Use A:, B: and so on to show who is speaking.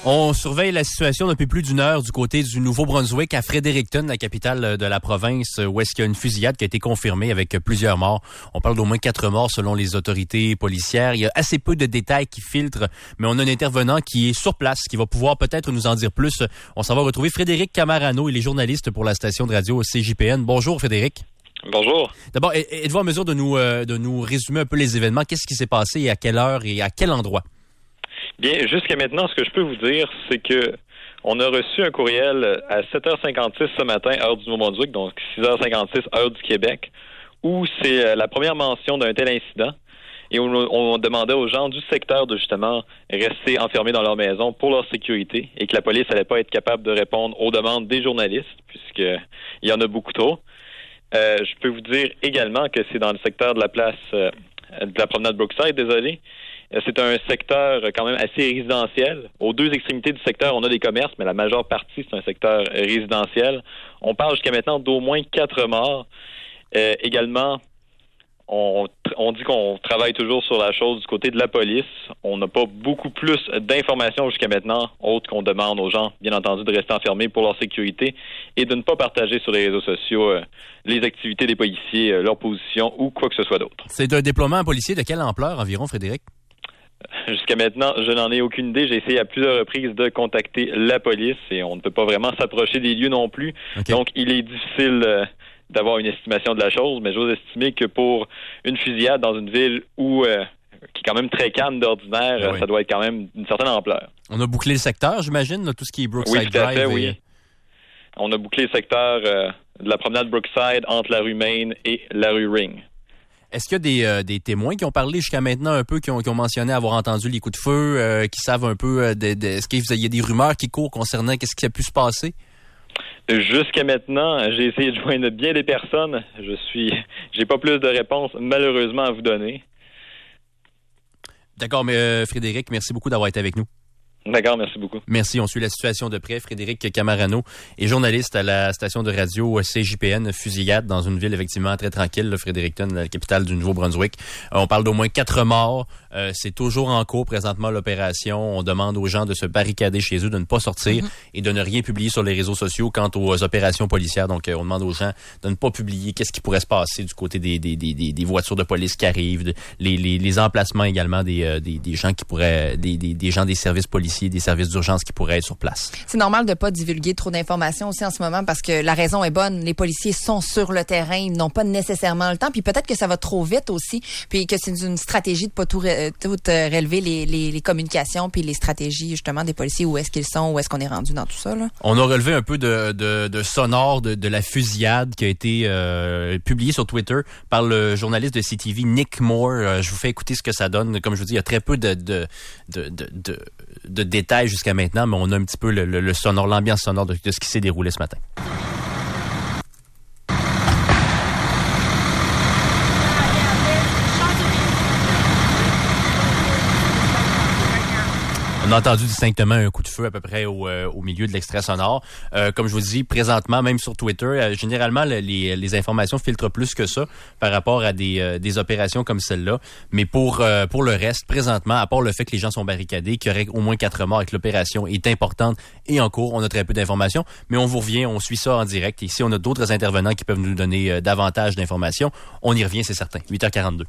A: On surveille la situation depuis plus d'une heure du côté du Nouveau-Brunswick à Fredericton, la capitale de la province, où est-ce qu'il y a une fusillade qui a été confirmée avec plusieurs morts. On parle d'au moins 4 morts selon les autorités policières. Il y a assez peu de détails qui filtrent, mais on a un intervenant qui est sur place, qui va pouvoir peut-être nous en dire plus. On s'en va retrouver Frédéric Camarano, il est journaliste pour la station de radio CJPN. Bonjour Frédéric.
B: Bonjour.
A: D'abord, êtes-vous en mesure de nous résumer un peu les événements? Qu'est-ce qui s'est passé et à quelle heure et à quel endroit?
B: Bien, jusqu'à maintenant, ce que je peux vous dire, c'est que on a reçu un courriel à 7h56 ce matin, heure du Nouveau-Brunswick, donc 6h56, heure du Québec, où c'est la première mention d'un tel incident. Et on demandait aux gens du secteur de justement rester enfermés dans leur maison pour leur sécurité et que la police n'allait pas être capable de répondre aux demandes des journalistes, puisqu'il y en a beaucoup trop. Je peux vous dire également que c'est dans le secteur de la place de la promenade Brookside, désolé. C'est un secteur quand même assez résidentiel. Aux deux extrémités du secteur, on a des commerces, mais la majeure partie, c'est un secteur résidentiel. On parle jusqu'à maintenant d'au moins 4 morts. Également, on dit qu'on travaille toujours sur la chose du côté de la police. On n'a pas beaucoup plus d'informations jusqu'à maintenant, autre qu'on demande aux gens, bien entendu, de rester enfermés pour leur sécurité et de ne pas partager sur les réseaux sociaux les activités des policiers, leur position ou quoi que ce soit d'autre.
A: C'est un déploiement policier de quelle ampleur environ, Frédéric?
B: Jusqu'à maintenant, je n'en ai aucune idée. J'ai essayé à plusieurs reprises de contacter la police et on ne peut pas vraiment s'approcher des lieux non plus. Okay. Donc, il est difficile d'avoir une estimation de la chose, mais j'ose estimer que pour une fusillade dans une ville où qui est quand même très calme d'ordinaire, ça doit être quand même d'une certaine ampleur.
A: On a bouclé le secteur, j'imagine, là, tout ce qui est Brookside
B: Drive. Oui, tout à fait, oui.
A: Et...
B: On a bouclé le secteur de la promenade Brookside entre la rue Main et la rue Ring.
A: Est-ce qu'il y a des témoins qui ont parlé jusqu'à maintenant un peu, qui ont mentionné avoir entendu les coups de feu, qui savent un peu, est-ce qu'il y a des rumeurs qui courent concernant qu'est-ce qui a pu se passer?
B: Jusqu'à maintenant, j'ai essayé de joindre bien des personnes. J'ai pas plus de réponses, malheureusement, à vous donner.
A: D'accord, mais Frédéric, merci beaucoup d'avoir été avec nous.
B: D'accord, merci beaucoup.
A: Merci, on suit la situation de près. Frédéric Camarano est journaliste à la station de radio CJPN, fusillade dans une ville effectivement très tranquille, là, Fredericton, la capitale du Nouveau-Brunswick. On parle d'au moins 4 morts. C'est toujours en cours présentement l'opération. On demande aux gens de se barricader chez eux, de ne pas sortir et de ne rien publier sur les réseaux sociaux quant aux opérations policières. Donc, on demande aux gens de ne pas publier qu'est-ce qui pourrait se passer du côté des voitures de police qui arrivent, les emplacements également des gens qui pourraient, des gens des services policiers, des services d'urgence qui pourraient être sur place.
C: C'est normal de pas divulguer trop d'informations aussi en ce moment parce que la raison est bonne. Les policiers sont sur le terrain, ils n'ont pas nécessairement le temps. Puis peut-être que ça va trop vite aussi, puis que c'est une stratégie de pas tout relever les communications puis les stratégies justement des policiers. Où est-ce qu'ils sont, où est-ce qu'on est rendu dans tout ça là.
A: On a relevé un peu de sonore de la fusillade qui a été publiée sur Twitter par le journaliste de CTV Nick Moore. Je vous fais écouter ce que ça donne. Comme je vous dis, il y a très peu de détails jusqu'à maintenant, mais on a un petit peu le sonore, l'ambiance sonore de ce qui s'est déroulé ce matin. On a entendu distinctement un coup de feu à peu près au milieu de l'extrait sonore. Comme je vous dis, présentement, même sur Twitter, généralement, les informations filtrent plus que ça par rapport à des opérations comme celle-là. Mais pour le reste, présentement, à part le fait que les gens sont barricadés, qu'il y aurait au moins 4 morts et que l'opération est importante et en cours, on a très peu d'informations. Mais on vous revient, on suit ça en direct. Et si on a d'autres intervenants qui peuvent nous donner davantage d'informations, on y revient, c'est certain. 8h42.